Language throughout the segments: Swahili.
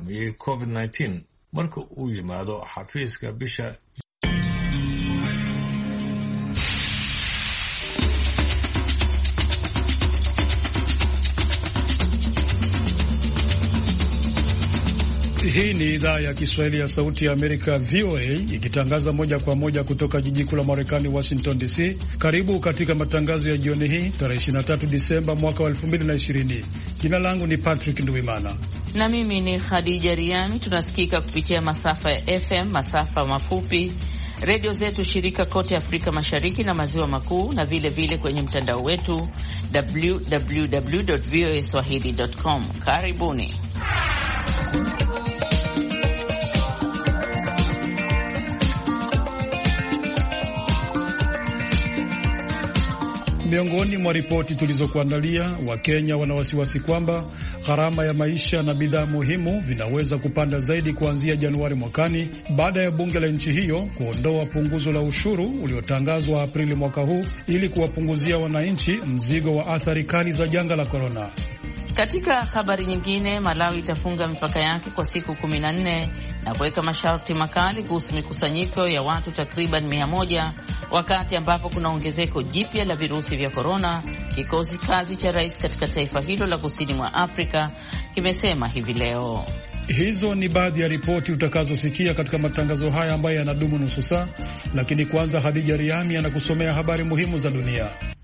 sameeyey COVID-19 marka uu yimaado xafiiska bisha. Hii ni idhaa ya Kiswahili ya Sauti ya Amerika, VOA, ikitangaza moja kwa moja kutoka jiji kuu la Marekani, Washington DC. Karibu katika matangazo ya jioni hii, tarehe 23 Disemba mwaka wa 2020. Jina langu ni Patrick Nduwimana na mimi ni Khadija Riami. Tunasikika kupitia masafa ya FM, masafa mafupi, redio zetu shirika kote Afrika Mashariki na Maziwa Makuu, na vile kwenye mtandao wetu www.voaswahili.com. Karibuni. Miongoni mwa ripoti tulizokuandalia, Wakenya wana wasiwasi kwamba gharama ya maisha na bidhaa muhimu vinaweza kupanda zaidi kuanzia Januari mwakani baada ya bunge la nchi hiyo kuondoa punguzo la ushuru uliotangazwa Aprili mwaka huu ili kuwapunguzia wananchi mzigo wa athari kali za janga la korona. Katika habari nyingine, Malawi itafunga mipaka yake kwa siku 14 na kuweka masharti makali kuhusu mikusanyiko ya watu takriban 100 wakati ambapo kuna ongezeko jipya la virusi vya korona. Kikosi kazi cha rais katika taifa hilo la kusini mwa Afrika kimesema hivi leo. Hizo ni baadhi ya ripoti utakazosikia katika matangazo haya ambayo yanadumu nusu saa, lakini kwanza Khadija Riami anakusomea habari muhimu za dunia.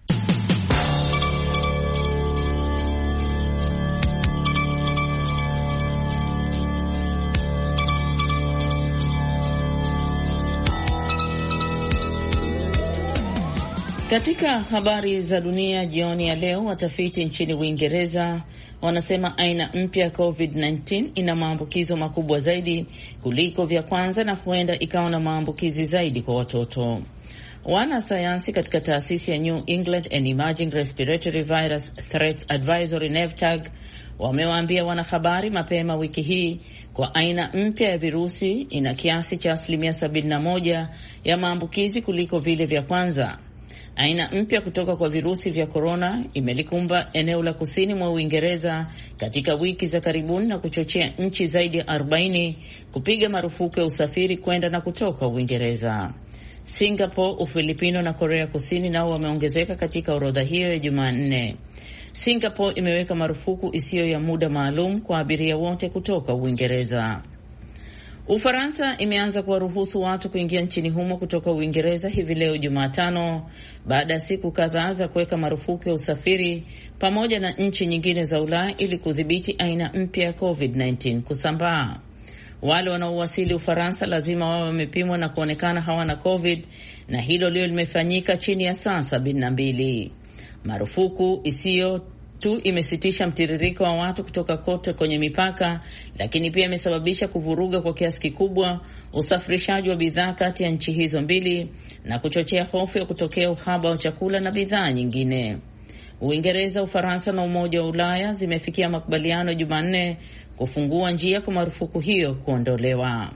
Katika habari za dunia jioni ya leo, watafiti nchini Uingereza wanasema aina mpya ya COVID-19 ina maambukizo makubwa zaidi kuliko vya kwanza na huenda ikawa na maambukizi zaidi kwa watoto. Wanasayansi katika taasisi ya New England and Emerging Respiratory Virus Threats Advisory NEVTAG wamewaambia wanahabari mapema wiki hii kwa aina mpya ya virusi ina kiasi cha 71% ya maambukizi kuliko vile vya kwanza. Aina mpya kutoka kwa virusi vya korona imelikumba eneo la kusini mwa Uingereza katika wiki za karibuni na kuchochea nchi zaidi ya 40 kupiga marufuku ya usafiri kwenda na kutoka Uingereza. Singapore, Ufilipino na Korea Kusini nao wameongezeka katika orodha hiyo ya Jumanne. Singapore imeweka marufuku isiyo ya muda maalum kwa abiria wote kutoka Uingereza. Ufaransa imeanza kuwaruhusu watu kuingia nchini humo kutoka Uingereza hivi leo Jumatano baada ya siku kadhaa za kuweka marufuku ya usafiri pamoja na nchi nyingine za Ulaya ili kudhibiti aina mpya ya COVID-19 kusambaa. Wale wanaowasili Ufaransa lazima wawe wamepimwa na kuonekana hawana COVID, na hilo leo limefanyika chini ya saa 72. Marufuku isiyo tu imesitisha mtiririko wa watu kutoka kote kwenye mipaka, lakini pia imesababisha kuvuruga kwa kiasi kikubwa usafirishaji wa bidhaa kati ya nchi hizo mbili na kuchochea hofu ya kutokea uhaba wa chakula na bidhaa nyingine. Uingereza, Ufaransa na Umoja wa Ulaya zimefikia makubaliano Jumanne kufungua njia kwa marufuku hiyo kuondolewa.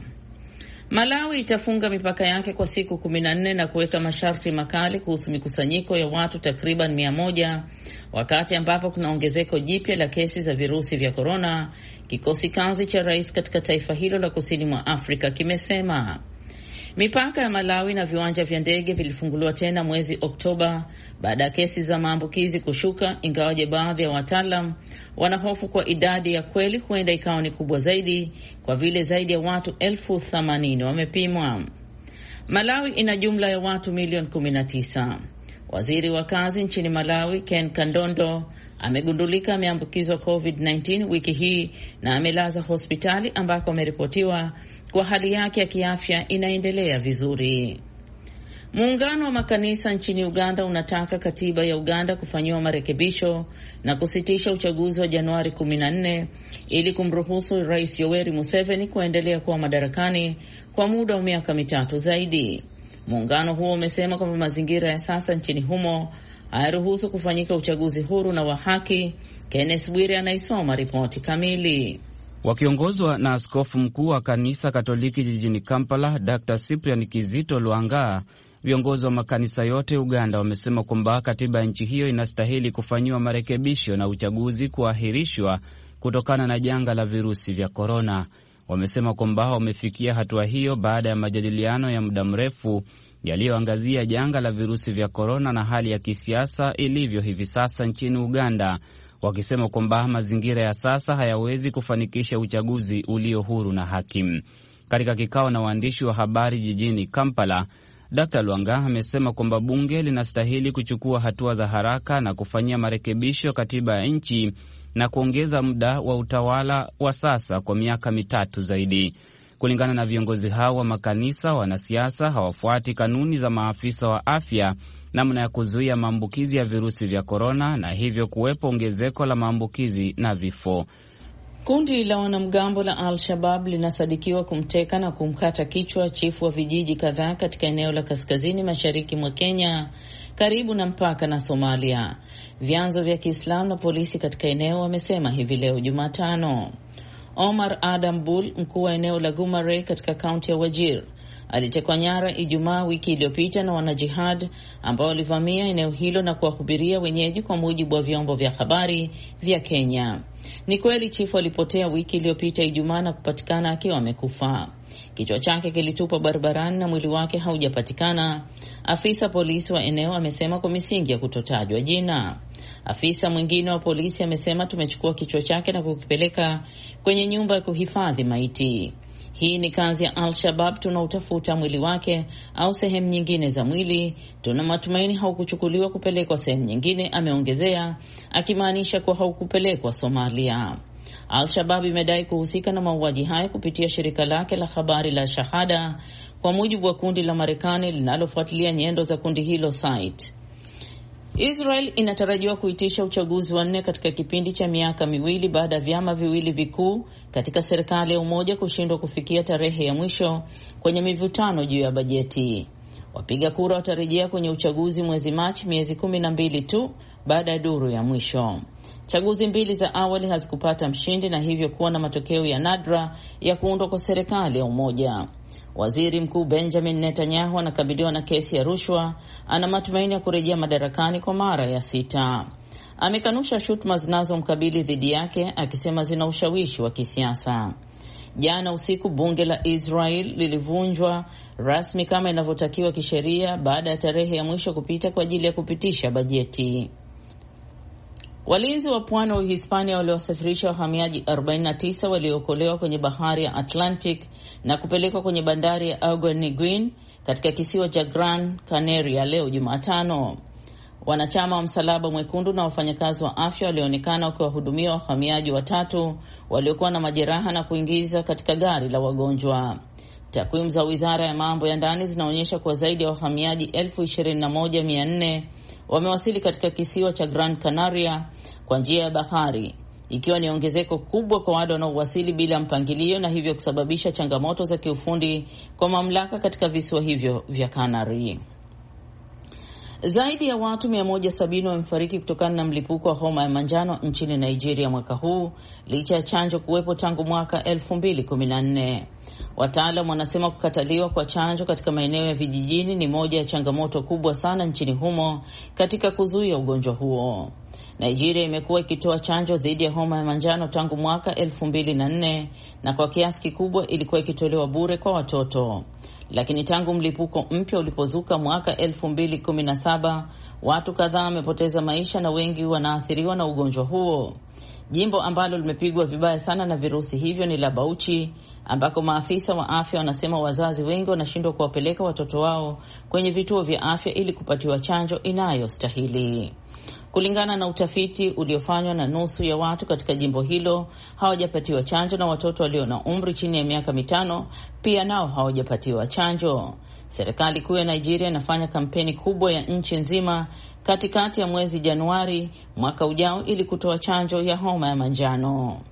Malawi itafunga mipaka yake kwa siku 14 na kuweka masharti makali kuhusu mikusanyiko ya watu takriban 100 wakati ambapo kuna ongezeko jipya la kesi za virusi vya korona. Kikosi kazi cha rais katika taifa hilo la kusini mwa Afrika kimesema mipaka ya Malawi na viwanja vya ndege vilifunguliwa tena mwezi Oktoba baada ya kesi za maambukizi kushuka, ingawaje baadhi ya wataalam wanahofu kwa idadi ya kweli huenda ikawa ni kubwa zaidi kwa vile zaidi ya watu 80,000 wamepimwa. Malawi ina jumla ya watu milioni 19. Waziri wa kazi nchini Malawi, Ken Kandondo, amegundulika ameambukizwa COVID-19 wiki hii na amelazwa hospitali ambako ameripotiwa kwa hali yake ya kiafya inaendelea vizuri. Muungano wa makanisa nchini Uganda unataka katiba ya Uganda kufanyiwa marekebisho na kusitisha uchaguzi wa Januari 14 ili kumruhusu Rais Yoweri Museveni kuendelea kuwa madarakani kwa muda wa miaka 3 zaidi. Muungano huo umesema kwamba mazingira ya sasa nchini humo hayaruhusu kufanyika uchaguzi huru na wa haki. Kenneth Bwire anaisoma ripoti kamili. Wakiongozwa na askofu mkuu wa kanisa Katoliki jijini Kampala, Dr. Cyprian Kizito Lwanga, viongozi wa makanisa yote Uganda wamesema kwamba katiba ya nchi hiyo inastahili kufanyiwa marekebisho na uchaguzi kuahirishwa kutokana na janga la virusi vya korona. Wamesema kwamba wamefikia hatua hiyo baada ya majadiliano ya muda mrefu yaliyoangazia janga la virusi vya korona na hali ya kisiasa ilivyo hivi sasa nchini Uganda, wakisema kwamba mazingira ya sasa hayawezi kufanikisha uchaguzi ulio huru na haki. Katika kikao na waandishi wa habari jijini Kampala, Dr. Lwanga amesema kwamba bunge linastahili kuchukua hatua za haraka na kufanyia marekebisho katiba ya nchi na kuongeza muda wa utawala wa sasa kwa miaka 3 zaidi. Kulingana na viongozi hao wa makanisa, wanasiasa hawafuati kanuni za maafisa wa afya namna ya kuzuia maambukizi ya virusi vya korona, na hivyo kuwepo ongezeko la maambukizi na vifo. Kundi la wanamgambo la Al-Shabaab linasadikiwa kumteka na kumkata kichwa chifu wa vijiji kadhaa katika eneo la kaskazini mashariki mwa Kenya karibu na mpaka na Somalia. Vyanzo vya Kiislamu na polisi katika eneo wamesema hivi leo Jumatano. Omar Adam Bull, mkuu wa eneo la Gumare katika kaunti ya Wajir, alitekwa nyara Ijumaa wiki iliyopita na wanajihad ambao walivamia eneo hilo na kuwahubiria wenyeji, kwa mujibu wa vyombo vya habari vya Kenya. Ni kweli chifu alipotea wiki iliyopita Ijumaa na kupatikana akiwa amekufa. Kichwa chake kilitupwa barabarani na mwili wake haujapatikana, afisa polisi wa eneo amesema kwa misingi ya kutotajwa jina. Afisa mwingine wa polisi amesema, tumechukua kichwa chake na kukipeleka kwenye nyumba ya kuhifadhi maiti. Hii ni kazi ya Al-Shabaab, tunautafuta mwili wake au sehemu nyingine za mwili. Tuna matumaini haukuchukuliwa kupelekwa sehemu nyingine, ameongezea, akimaanisha kuwa haukupelekwa Somalia. Al-Shabaab imedai kuhusika na mauaji hayo kupitia shirika lake la habari la Shahada, kwa mujibu wa kundi la Marekani linalofuatilia nyendo za kundi hilo SITE. Israel inatarajiwa kuitisha uchaguzi wa 4 katika kipindi cha miaka 2 baada ya vyama viwili vikuu katika serikali ya umoja kushindwa kufikia tarehe ya mwisho kwenye mivutano juu ya bajeti. Wapiga kura watarejea kwenye uchaguzi mwezi Machi, miezi 12 tu baada ya duru ya mwisho. Chaguzi 2 za awali hazikupata mshindi na hivyo kuwa na matokeo ya nadra ya kuundwa kwa serikali ya umoja. Waziri Mkuu Benjamin Netanyahu anakabiliwa na kesi ya rushwa. Ana matumaini ya kurejea madarakani kwa mara ya 6. Amekanusha shutuma zinazomkabili dhidi yake, akisema zina ushawishi wa kisiasa. Jana usiku bunge la Israel lilivunjwa rasmi kama inavyotakiwa kisheria baada ya tarehe ya mwisho kupita kwa ajili ya kupitisha bajeti. Walinzi wa pwani wa Uhispania waliowasafirisha wahamiaji 49 waliookolewa kwenye bahari ya Atlantic na kupelekwa kwenye bandari ya Alguineguin katika kisiwa cha Gran Canaria leo Jumatano. Wanachama wa Msalaba Mwekundu na wafanyakazi wa afya walionekana wakiwahudumia wahamiaji 3 waliokuwa na majeraha na kuingiza katika gari la wagonjwa. Takwimu za Wizara ya Mambo ya Ndani zinaonyesha kuwa zaidi ya wahamiaji 21,400 wamewasili katika kisiwa cha Gran Canaria kwa njia ya bahari, ikiwa ni ongezeko kubwa kwa wale wanaowasili bila mpangilio na hivyo kusababisha changamoto za kiufundi kwa mamlaka katika visiwa hivyo vya Canary. Zaidi ya watu 170 wamefariki kutokana na mlipuko wa homa ya manjano nchini Nigeria mwaka huu, licha ya chanjo kuwepo tangu mwaka 2014. Wataalam wanasema kukataliwa kwa chanjo katika maeneo ya vijijini ni moja ya changamoto kubwa sana nchini humo katika kuzuia ugonjwa huo. Nigeria imekuwa ikitoa chanjo dhidi ya homa ya manjano tangu mwaka 2004 na kwa kiasi kikubwa ilikuwa ikitolewa bure kwa watoto. Lakini tangu mlipuko mpya ulipozuka mwaka 2017, watu kadhaa wamepoteza maisha na wengi wanaathiriwa na ugonjwa huo. Jimbo ambalo limepigwa vibaya sana na virusi hivyo ni la Bauchi, ambako maafisa wa afya wanasema wazazi wengi wanashindwa kuwapeleka watoto wao kwenye vituo vya afya ili kupatiwa chanjo inayostahili. Kulingana na utafiti uliofanywa na nusu ya watu katika jimbo hilo hawajapatiwa chanjo, na watoto walio na umri chini ya miaka 5 pia nao hawajapatiwa chanjo. Serikali kuu ya Nigeria inafanya kampeni kubwa ya nchi nzima katikati ya mwezi Januari mwaka ujao ili kutoa chanjo ya homa ya manjano.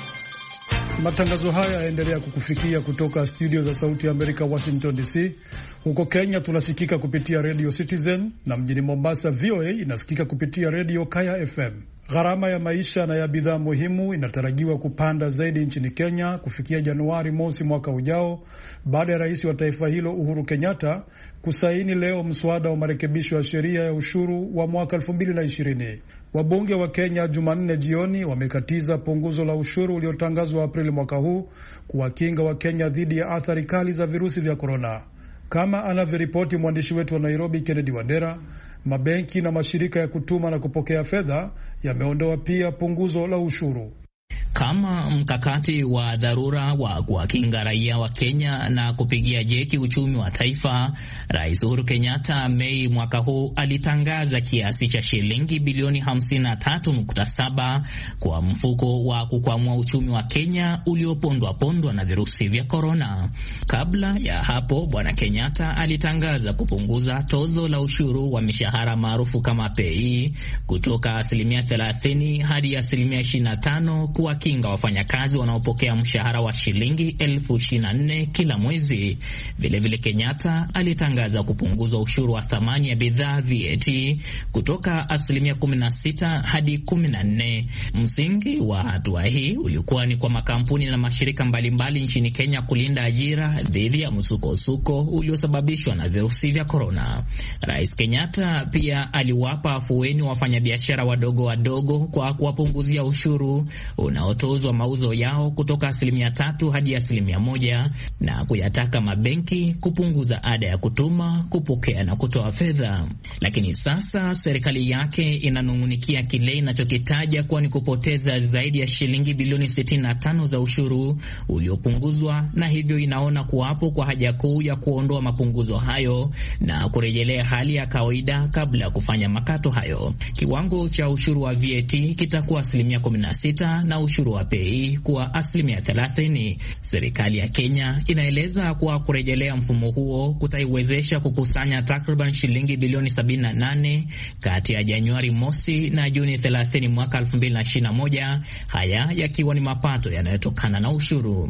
Matangazo haya yaendelea kukufikia kutoka studio za Sauti ya Amerika, Washington DC. Huko Kenya tunasikika kupitia Radio Citizen na mjini Mombasa VOA inasikika kupitia Radio Kaya FM. Gharama ya maisha na ya bidhaa muhimu inatarajiwa kupanda zaidi nchini Kenya kufikia Januari mosi mwaka ujao baada ya rais wa taifa hilo Uhuru Kenyatta kusaini leo mswada wa marekebisho ya sheria ya ushuru wa mwaka 2020. Wabunge wa Kenya Jumanne jioni wamekatiza punguzo la ushuru uliotangazwa Aprili mwaka huu kuwakinga wa Kenya dhidi ya athari kali za virusi vya korona. Kama anavyoripoti mwandishi wetu wa Nairobi Kennedy Wandera, mabenki na mashirika ya kutuma na kupokea fedha yameondoa pia punguzo la ushuru. Kama mkakati wa dharura wa kuwakinga raia wa Kenya na kupigia jeki uchumi wa taifa, Rais Uhuru Kenyatta Mei mwaka huu alitangaza kiasi cha shilingi bilioni 53.7 kwa mfuko wa kukwamua uchumi wa Kenya uliopondwa na virusi vya korona. Kabla ya hapo, Bwana Kenyatta alitangaza kupunguza tozo la ushuru wa mishahara maarufu kama pay kutoka 30% hadi 25% kuwakinga wafanyakazi wanaopokea mshahara wa shilingi 24,000 kila mwezi. Vilevile Kenyatta alitangaza kupunguza ushuru wa thamani ya bidhaa VAT kutoka 16% hadi 14%. Msingi wa hatua hii ulikuwa ni kwa makampuni na mashirika mbalimbali nchini Kenya kulinda ajira dhidi ya msukosuko uliosababishwa na virusi vya korona. Rais Kenyatta pia aliwapa afueni wafanyabiashara wadogo kwa kuwapunguzia ushuru unaotozwa mauzo yao kutoka 3% hadi 1% na kuyataka mabenki kupunguza ada ya kutuma, kupokea na kutoa fedha. Lakini sasa serikali yake inanung'unikia kile inachokitaja kuwa ni kupoteza zaidi ya shilingi bilioni 65 za ushuru uliopunguzwa, na hivyo inaona kuwapo kwa haja kuu ya kuondoa mapunguzo hayo na kurejelea hali ya kawaida kabla ya kufanya makato hayo. Kiwango cha ushuru wa VAT kitakuwa 16% na ushuru wa pay kuwa 30%. Serikali ya Kenya inaeleza kuwa kurejelea mfumo huo kutaiwezesha kukusanya takriban shilingi bilioni 78 kati ya Januari mosi na Juni 30 mwaka 2021, haya yakiwa ni mapato yanayotokana na ushuru.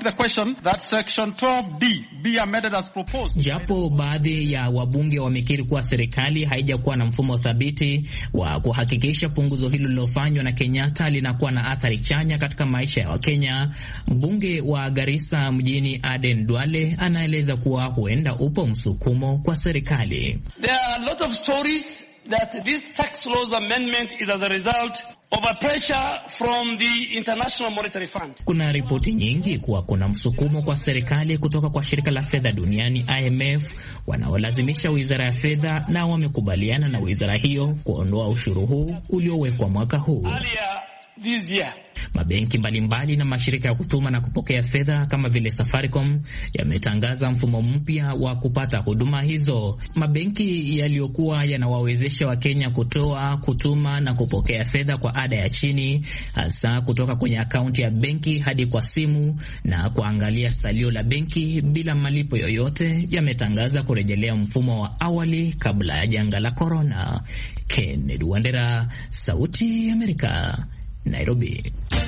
Japo baadhi ya wabunge wamekiri kuwa serikali haijakuwa na mfumo thabiti wa kuhakikisha punguzo hilo lilofanywa na Kenyatta linakuwa na athari chanya katika maisha ya Wakenya, mbunge wa Garissa mjini Aden Duale anaeleza kuwa huenda upo msukumo kwa serikali. There are a lot of stories that this tax laws amendment is as a result of a pressure from the International Monetary Fund. Kuna ripoti nyingi kuwa kuna msukumo kwa serikali kutoka kwa shirika la fedha duniani IMF wanaolazimisha wizara ya fedha, na wamekubaliana na wizara hiyo kuondoa ushuru huu uliowekwa mwaka huu. This year. Mabenki mbalimbali na mashirika ya kutuma na kupokea fedha kama vile Safaricom yametangaza mfumo mpya wa kupata huduma hizo. Mabenki yaliyokuwa yanawawezesha Wakenya kutoa, kutuma na kupokea fedha kwa ada ya chini, hasa kutoka kwenye akaunti ya benki hadi kwa simu na kuangalia salio la benki bila malipo yoyote, yametangaza kurejelea mfumo wa awali kabla ya janga la korona. Kennedy Wandera, Sauti ya Amerika, Nairobi.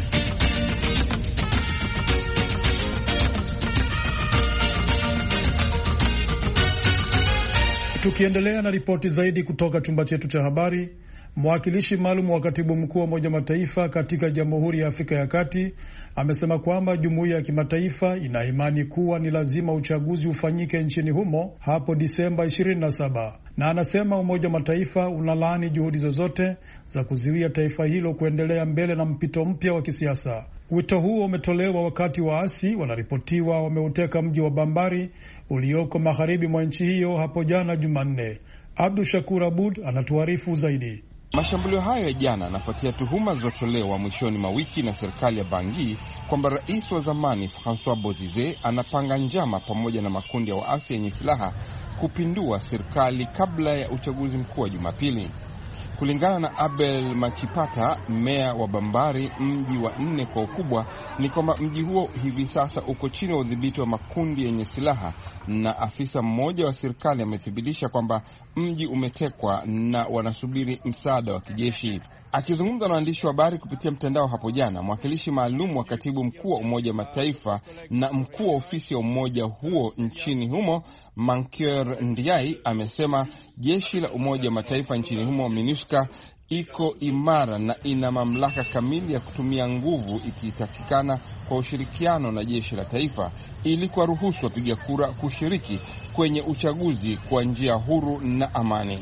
Tukiendelea na ripoti zaidi kutoka chumba chetu cha habari, mwakilishi maalum wa katibu mkuu wa Umoja Mataifa katika Jamhuri ya Afrika ya Kati amesema kwamba jumuiya ya kimataifa ina imani kuwa ni lazima uchaguzi ufanyike nchini humo hapo Disemba 27, na anasema Umoja Mataifa unalaani juhudi zozote za kuziwia taifa hilo kuendelea mbele na mpito mpya wa kisiasa. Wito huo umetolewa wakati waasi wanaripotiwa wameuteka mji wa Bambari ulioko magharibi mwa nchi hiyo hapo jana Jumanne. Abdu Shakur Abud anatuarifu zaidi. Mashambulio hayo ya jana yanafuatia tuhuma zilizotolewa mwishoni mwa wiki na serikali ya Bangui kwamba rais wa zamani Francois Bozize anapanga njama pamoja na makundi ya waasi yenye silaha kupindua serikali kabla ya uchaguzi mkuu wa Jumapili. Kulingana na Abel Machipata, meya wa Bambari, mji wa 4 kwa ukubwa, ni kwamba mji huo hivi sasa uko chini ya udhibiti wa makundi yenye silaha, na afisa mmoja wa serikali amethibitisha kwamba mji umetekwa na wanasubiri msaada wa kijeshi. Akizungumza na waandishi wa habari kupitia mtandao hapo jana, mwakilishi maalum wa katibu mkuu wa Umoja wa Mataifa na mkuu wa ofisi ya umoja huo nchini humo Mankeur Ndiaye amesema jeshi la Umoja wa Mataifa nchini humo MINUSCA iko imara na ina mamlaka kamili ya kutumia nguvu ikitakikana kwa ushirikiano na jeshi la taifa ili kuwaruhusu wapiga kura kushiriki kwenye uchaguzi kwa njia huru na amani.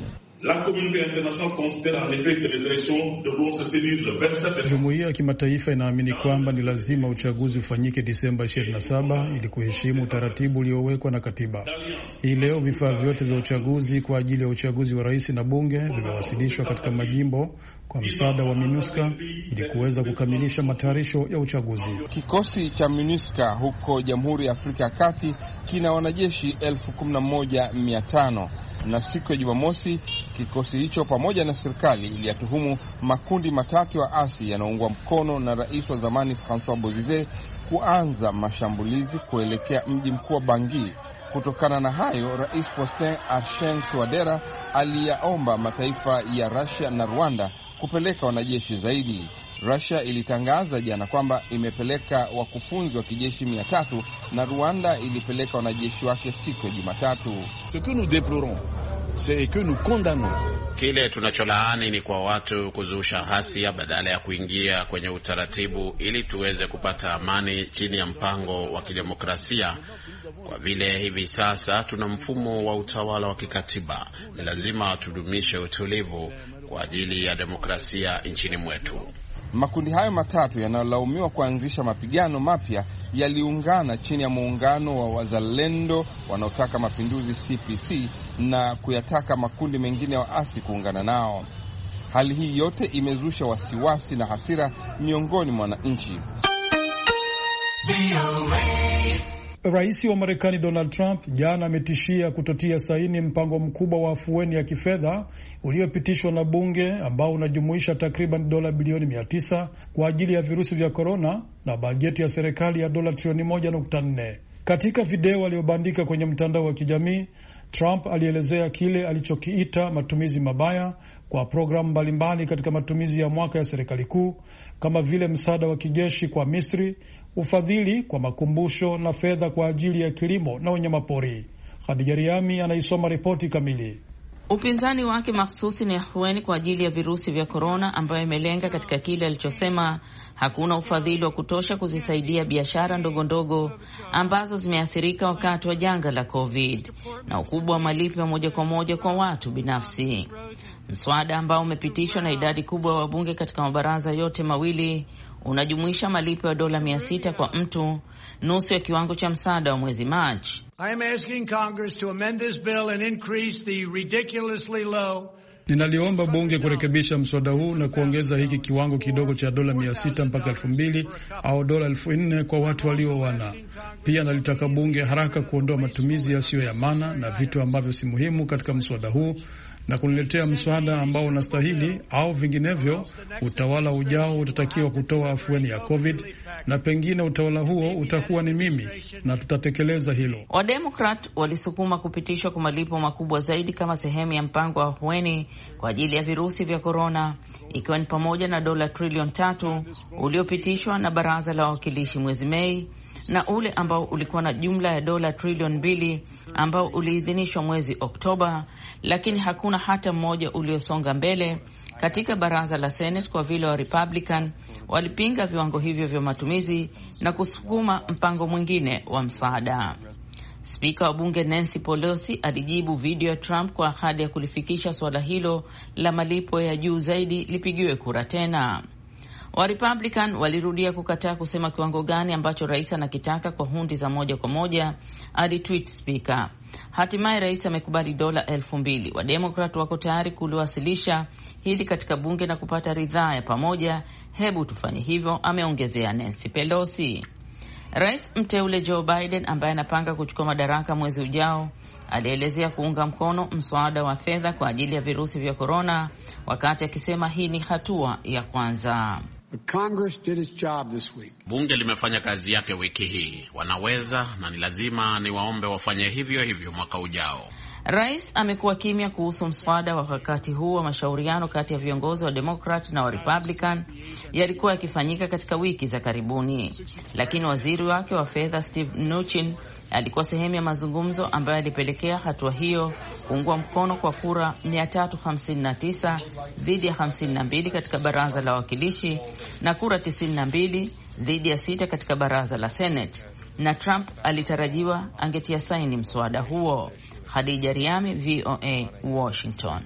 Jumuiya ya kimataifa inaamini kwamba ni lazima uchaguzi ufanyike Disemba 27 ili kuheshimu utaratibu uliowekwa na katiba. Hii leo vifaa vyote vya uchaguzi kwa ajili ya uchaguzi wa rais na bunge vimewasilishwa katika majimbo kwa msaada wa MINUSCA ili kuweza kukamilisha matayarisho ya uchaguzi. Kikosi cha MINUSCA huko Jamhuri ya Afrika ya Kati kina wanajeshi 11,500 na siku ya Jumamosi kikosi hicho pamoja na serikali iliyatuhumu makundi matatu ya waasi yanayoungwa mkono na rais wa zamani Francois Bozize kuanza mashambulizi kuelekea mji mkuu wa Bangui. Kutokana na hayo, Rais Faustin Archange Touadera aliyaomba mataifa ya Russia na Rwanda kupeleka wanajeshi zaidi. Russia ilitangaza jana kwamba imepeleka wakufunzi wa kijeshi 300 na Rwanda ilipeleka wanajeshi wake siku ya Jumatatu. Kile tunacholaani ni kwa watu kuzusha ghasia badala ya kuingia kwenye utaratibu ili tuweze kupata amani chini ya mpango wa kidemokrasia. Kwa vile hivi sasa tuna mfumo wa utawala wa kikatiba, ni lazima tudumishe utulivu kwa ajili ya demokrasia nchini mwetu. Makundi hayo matatu yanayolaumiwa kuanzisha mapigano mapya yaliungana chini ya muungano wa wazalendo wanaotaka mapinduzi CPC na kuyataka makundi mengine ya waasi kuungana nao. Hali hii yote imezusha wasiwasi na hasira miongoni mwa wananchi. Rais wa Marekani Donald Trump jana ametishia kutotia saini mpango mkubwa wa afueni ya kifedha uliopitishwa na bunge ambao unajumuisha takriban dola bilioni 900 kwa ajili ya virusi vya korona na bajeti ya serikali ya dola trilioni 1.4. Katika video aliyobandika kwenye mtandao wa kijamii, Trump alielezea kile alichokiita matumizi mabaya kwa programu mbalimbali katika matumizi ya mwaka ya serikali kuu kama vile msaada wa kijeshi kwa Misri, ufadhili kwa makumbusho na fedha kwa ajili ya kilimo na wanyamapori. Khadija Riami anaisoma ripoti kamili. Upinzani wake mahsusi ni ahueni kwa ajili ya virusi vya korona, ambayo imelenga katika kile alichosema hakuna ufadhili wa kutosha kuzisaidia biashara ndogo ndogo ambazo zimeathirika wakati wa janga la COVID, na ukubwa wa malipo ya moja kwa moja kwa watu binafsi. Mswada ambao umepitishwa na idadi kubwa ya wabunge katika mabaraza yote mawili unajumuisha malipo ya dola 600 kwa mtu, nusu ya kiwango cha msaada wa mwezi Machi. Ninaliomba bunge kurekebisha mswada huu na kuongeza hiki kiwango kidogo cha dola 600 mpaka 2,000 au dola 4,000 kwa watu waliowana. Pia nalitaka bunge haraka kuondoa matumizi yasiyo ya maana na vitu ambavyo si muhimu katika mswada huu na kuniletea mswada ambao unastahili, au vinginevyo utawala ujao utatakiwa kutoa afueni ya COVID na pengine utawala huo utakuwa ni mimi na tutatekeleza hilo. Wademokrat walisukuma kupitishwa kwa malipo makubwa zaidi kama sehemu ya mpango wa afueni kwa ajili ya virusi vya korona, ikiwa ni pamoja na dola trilioni 3 uliopitishwa na baraza la wawakilishi mwezi Mei na ule ambao ulikuwa na jumla ya dola trilioni 2 ambao uliidhinishwa mwezi Oktoba, lakini hakuna hata mmoja uliosonga mbele katika baraza la Senate kwa vile wa Republican walipinga viwango hivyo vya matumizi na kusukuma mpango mwingine wa msaada. Spika wa bunge Nancy Pelosi alijibu video ya Trump kwa ahadi ya kulifikisha suala hilo la malipo ya juu zaidi lipigiwe kura tena. Wa Republican walirudia kukataa kusema kiwango gani ambacho rais anakitaka kwa hundi za moja kwa moja, alitweet spika. Hatimaye rais amekubali dola 2,000. Wa Democrat wako tayari kuliwasilisha hili katika bunge na kupata ridhaa ya pamoja. Hebu tufanye hivyo, ameongezea Nancy Pelosi. Rais mteule Joe Biden ambaye anapanga kuchukua madaraka mwezi ujao alielezea kuunga mkono mswada wa fedha kwa ajili ya virusi vya korona, wakati akisema hii ni hatua ya kwanza. Bunge limefanya kazi yake wiki hii, wanaweza na ni lazima niwaombe wafanye hivyo hivyo mwaka ujao. Rais amekuwa kimya kuhusu mswada. Wakati huu wa mashauriano kati ya viongozi wa Democrat na wa Republican yalikuwa yakifanyika katika wiki za karibuni, lakini waziri wake wa fedha Steve Mnuchin alikuwa sehemu ya mazungumzo ambayo yalipelekea hatua hiyo kuungwa mkono kwa kura 359 dhidi ya 52 katika baraza la wawakilishi na kura 92 dhidi ya 6 katika baraza la Senate, na Trump alitarajiwa angetia saini mswada huo. Khadija Riami, VOA, Washington.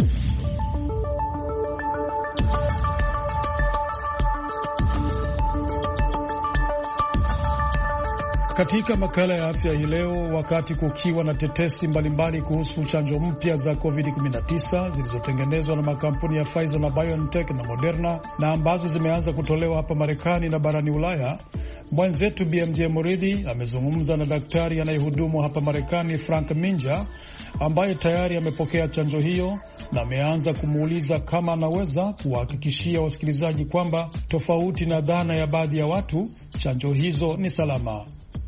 Katika makala ya afya hii leo, wakati kukiwa na tetesi mbalimbali kuhusu chanjo mpya za COVID-19 zilizotengenezwa na makampuni ya Pfizer na BioNTech na Moderna na ambazo zimeanza kutolewa hapa Marekani na barani Ulaya, mwenzetu BMJ Muridhi amezungumza na daktari anayehudumu hapa Marekani Frank Minja, ambaye tayari amepokea chanjo hiyo, na ameanza kumuuliza kama anaweza kuwahakikishia wasikilizaji kwamba tofauti na dhana ya baadhi ya watu, chanjo hizo ni salama.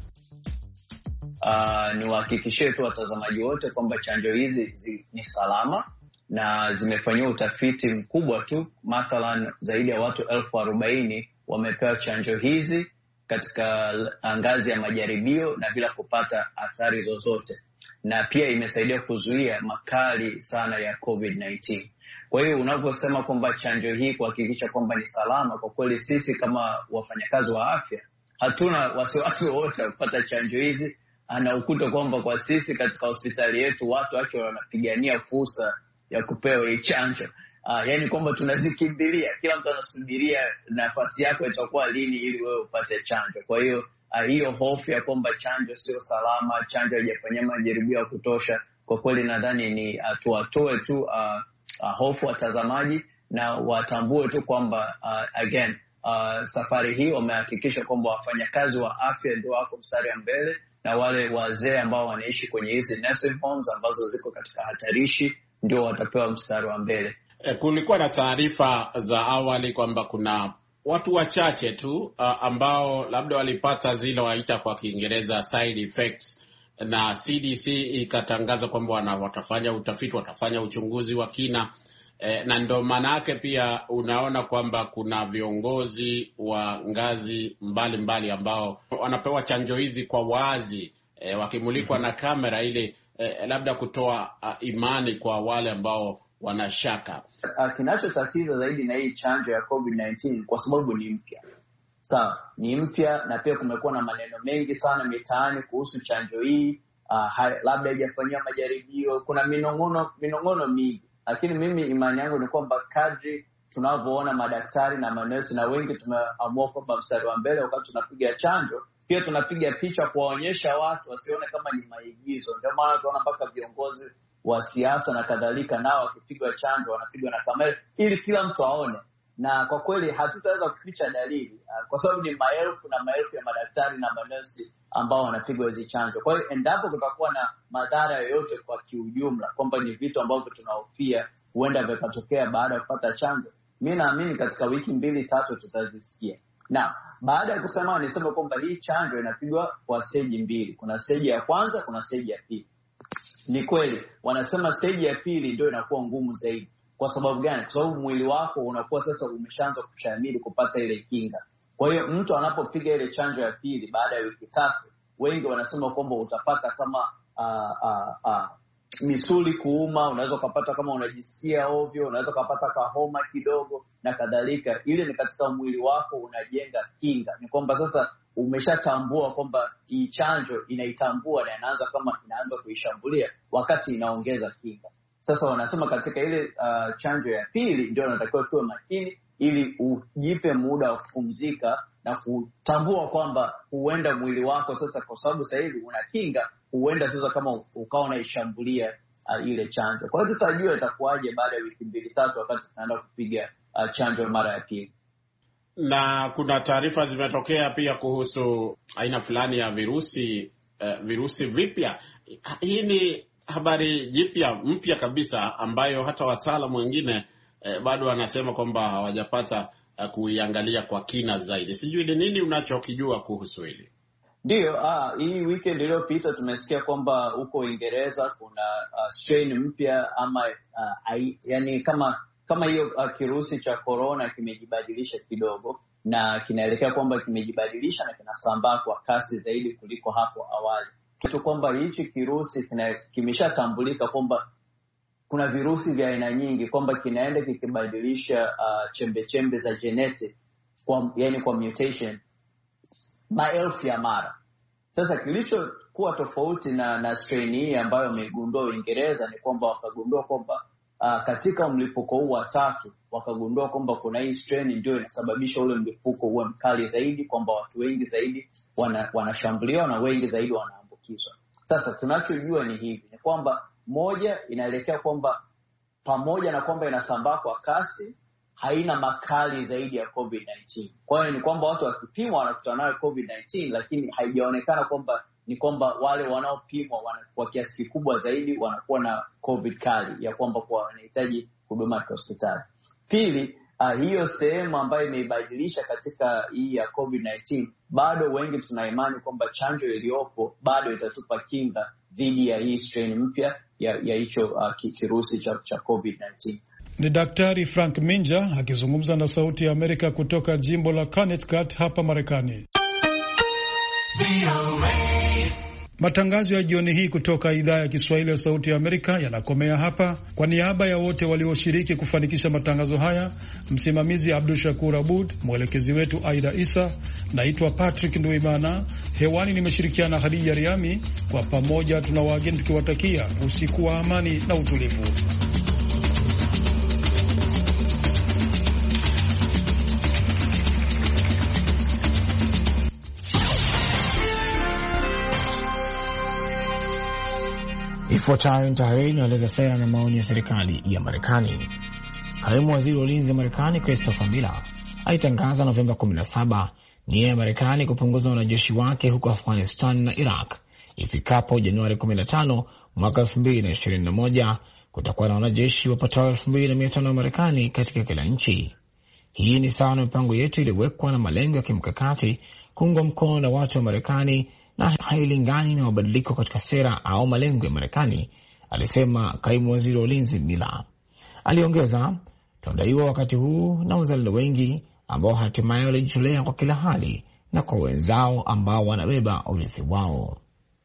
Niwahakikishie tu watazamaji wote kwamba chanjo hizi ni salama na zimefanyiwa utafiti mkubwa tu. Mathalan, zaidi ya watu 40,000 wamepewa chanjo hizi katika ngazi ya majaribio na bila kupata athari zozote, na pia imesaidia kuzuia makali sana ya COVID-19. Kwa hiyo unaposema kwamba chanjo hii kuhakikisha kwamba ni salama, kwa kweli sisi kama wafanyakazi wa afya hatuna wasiwasi wote kupata chanjo hizi. Anakuta kwamba kwa sisi katika hospitali yetu watu wake wanapigania fursa ya kupewa hii chanjo. Yani kwamba tunazikimbilia, kila mtu anasubiria nafasi yako itakuwa lini ili wewe upate chanjo. Kwa hiyo hiyo hofu ya kwamba chanjo sio salama, chanjo haijafanyia majaribio ya kutosha, kwa kweli nadhani ni tuwatoe tu hofu watazamaji na watambue tu kwamba safari hii wamehakikisha kwamba wafanyakazi wa afya ndio wako mstari wa mbele, na wale wazee ambao wanaishi kwenye hizi nursing homes ambazo ziko katika hatarishi ndio watapewa mstari wa mbele. Kulikuwa na taarifa za awali kwamba kuna watu wachache tu ambao labda walipata zile waita kwa Kiingereza side effects, na CDC ikatangaza kwamba watafanya utafiti, watafanya uchunguzi wa kina. Na ndo maana yake pia unaona kwamba kuna viongozi wa ngazi mbalimbali ambao wanapewa chanjo hizi kwa wazi, wakimulikwa na kamera ili labda kutoa imani kwa wale ambao wanashaka. Kinachotatiza zaidi na hii chanjo ya COVID-19 kwa sababu ni mpya. Sawa, ni mpya na pia kumekuwa na maneno mengi sana mitaani kuhusu chanjo hii, labda haijafanywa majaribio, kuna minong'ono mingi. Lakini mimi imani yangu ni kwamba kadri tunavyoona madaktari na manesi na wengi tumeamua kwamba mstari wa mbele wakati tunapiga chanjo, pia tunapiga picha kuwaonyesha watu wasione kama ni maigizo. Ndio maana tunaona mpaka viongozi wa siasa na kadhalika nao wakipigwa chanjo wanapigwa na kamera ili kila mtu aone. Na kwa kweli hatutaweza kuficha dalili kwa sababu ni maelfu na maelfu ya madaktari na manesi ambao wanapigwa hizi chanjo. Kwa hiyo endapo kutakuwa na madhara yoyote kwa kiujumla, kwamba ni vitu ambavyo tunahofia huenda vikatokea baada ya kupata chanjo, mimi naamini katika wiki 2-3 tutazisikia. Na baada ya kusema nisema kwamba hii chanjo inapigwa kwa stage 2. Kuna stage ya kwanza, kuna stage ya pili. Ni kweli wanasema stage ya pili ndio inakuwa ngumu zaidi. Kwa sababu gani? Kwa sababu mwili wako unakuwa sasa umeshaanza kushamiri kupata ile kinga. Kwa hiyo mtu anapopiga ile chanjo ya pili baada ya wiki 3, wengi wanasema kwamba utapata kama misuli kuuma, unaweza kupata kama unajisikia ovyo, unaweza kupata kahoma kidogo na kadhalika. Ile ni katika mwili wako unajenga kinga. Ni kwamba sasa umeshatambua kwamba hii chanjo inaitambua na inaanza kuishambulia wakati inaongeza kinga. Sasa wanasema katika ile chanjo ya pili ndio unatakiwa tuwe makini ili ujipe muda wa kupumzika na kutambua kwamba huenda mwili wako sasa, kwa sababu sasa hivi una kinga, huenda sasa kama ukawa unaishambulia ile chanjo. Kwa hiyo tutajua itakuwaje baada ya wiki 2-3 wakati tunaenda kupiga chanjo mara ya pili. Na kuna taarifa zimetokea pia kuhusu aina fulani ya virusi vipya. Hii ni habari mpya kabisa ambayo hata wataalamu wengine bado wanasema kwamba hawajapata kuiangalia kwa kina zaidi. Sijui ni nini unachokijua kuhusu hili. Ndio, hii weekend iliyopita tumesikia kwamba huko Uingereza kuna strain mpya ama yani kama hiyo kirusi cha corona kimejibadilisha kidogo, na kinaelekea kwamba kimejibadilisha na kinasambaa kwa kasi zaidi kuliko hapo awali. Kitu kwamba hichi kirusi kimeshatambulika kwamba kuna virusi vya aina nyingi, kwamba kinaenda kikibadilisha chembe za genetic kwa mutation maelfu ya mara. Sasa kilichokuwa tofauti na strain hii ambayo wamegundua Uingereza ni kwamba wakagundua kwamba katika mlipuko huu wa 3 wakagundua kwamba kuna hii strain ndio inasababisha ule mlipuko uwe mkali zaidi, kwamba watu wengi zaidi wanashambuliwa na wengi zaidi wanaambukizwa. Sasa tunachojua ni hivi, ni kwamba moja inaelekea kwamba pamoja na kwamba inasambaa kwa kasi, haina makali zaidi ya COVID-19. Kwa hiyo ni kwamba watu wakipimwa wanakutana nayo COVID-19, lakini haijaonekana kwamba ni kwamba wale wanaopimwa kwa kiasi kikubwa zaidi wanakuwa na COVID kali ya kwamba kwa wanahitaji huduma ya hospitali. Pili, hiyo sehemu ambayo imeibadilisha katika hii ya COVID-19, bado wengi tuna imani kwamba chanjo iliyopo bado itatupa kinga dhidi ya hii strain mpya ya hicho kirusi cha COVID-19. Ni Daktari Frank Minja akizungumza na Sauti ya Amerika kutoka jimbo la Connecticut hapa Marekani. Matangazo ya jioni hii kutoka idhaa ya Kiswahili ya Sauti ya Amerika yanakomea hapa. Kwa niaba ya wote walioshiriki kufanikisha matangazo haya, msimamizi Abdul Shakur Abud, mwelekezi wetu Aida Isa, naitwa Patrick Nduimana. Hewani nimeshirikiana Khadija Riami. Kwa pamoja tunawageni tukiwatakia usiku wa amani na utulivu. Ifuatayo ni tahariri inaeleza sera na maoni ya serikali ya Marekani. Kaimu waziri wa ulinzi wa Marekani Christopher Miller alitangaza Novemba 17 nia ya Marekani kupunguza wanajeshi wake huko Afghanistan na Iraq. Ifikapo Januari 15 mwaka 2021, kutakuwa na wanajeshi wapatao 2,500 wa Marekani katika kila nchi. Hii ni sawa na mipango yetu iliyowekwa na malengo ya kimkakati kuungwa mkono na watu wa Marekani na hailingani na mabadiliko katika sera au malengo ya Marekani, alisema kaimu waziri wa ulinzi Miller. Aliongeza, tunadaiwa wakati huu na wazalendo wengi ambao hatimaye walijitolea kwa kila hali na kwa wenzao ambao wanabeba urithi wao.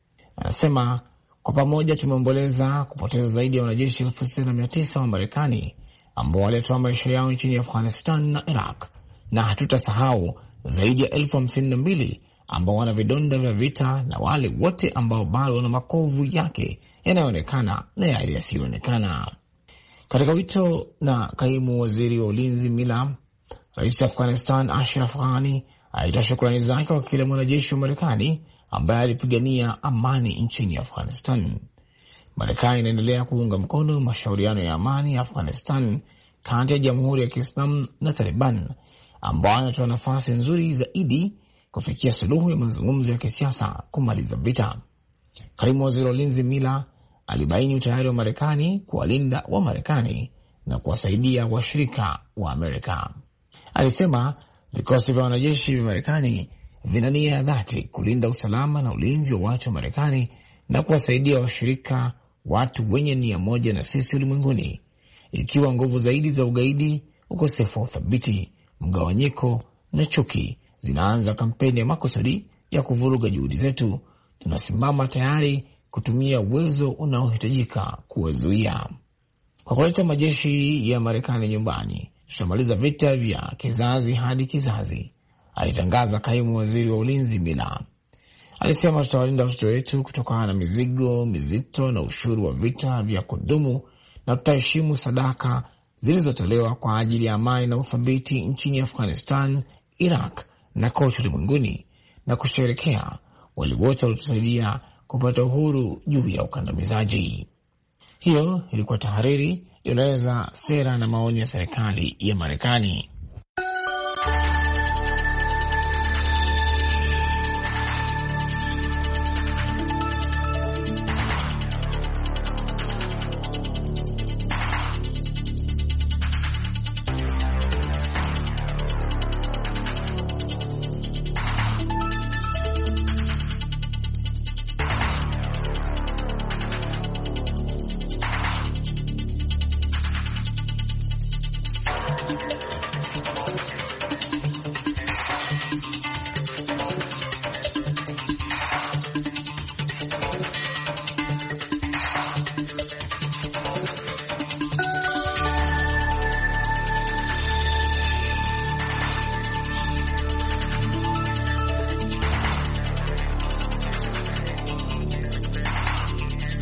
Anasema, kwa pamoja tumeomboleza kupoteza zaidi ya wanajeshi 6,900 wa Marekani ambao walitoa maisha yao nchini Afghanistan na Iraq, na hatutasahau zaidi ya 52,000 ambao wana vidonda vya vita na wale wote ambao bado wana makovu yake yanayoonekana na yale yasiyoonekana. Katika wito na kaimu waziri wa ulinzi Miller, rais wa Afghanistan Ashraf Ghani alitoa shukrani zake kwa kila mwanajeshi wa Marekani ambaye alipigania amani nchini Afghanistan. Marekani inaendelea kuunga mkono mashauriano ya amani ya Afghanistan kati ya Jamhuri ya Kiislamu na Taliban, ambao anatoa nafasi nzuri zaidi kufikia suluhu ya mazungumzo ya kisiasa kumaliza vita. Kaimu waziri wa ulinzi Miller alibaini utayari wa Marekani kuwalinda wa Marekani na kuwasaidia washirika wa Amerika. Alisema vikosi vya wanajeshi vya Marekani vina nia ya dhati kulinda usalama na ulinzi wa watu wa Marekani na kuwasaidia washirika, watu wenye nia moja na sisi ulimwenguni. Ikiwa nguvu zaidi za ugaidi, ukosefu wa uthabiti, mgawanyiko na chuki zinaanza kampeni ya makusudi ya kuvuruga juhudi zetu, tunasimama tayari kutumia uwezo unaohitajika kuwazuia. Kwa kuleta majeshi ya Marekani nyumbani, tutamaliza vita vya kizazi hadi kizazi, alitangaza kaimu waziri wa ulinzi Miller. Alisema tutawalinda watoto wetu kutokana na mizigo mizito na ushuru wa vita vya kudumu, na tutaheshimu sadaka zilizotolewa kwa ajili ya amani na uthabiti nchini Afghanistan, Iraq na kote ulimwenguni, na kusherekea wale wote walitusaidia kupata uhuru juu ya ukandamizaji. Hiyo ilikuwa tahariri inaeleza sera na maoni ya serikali ya Marekani.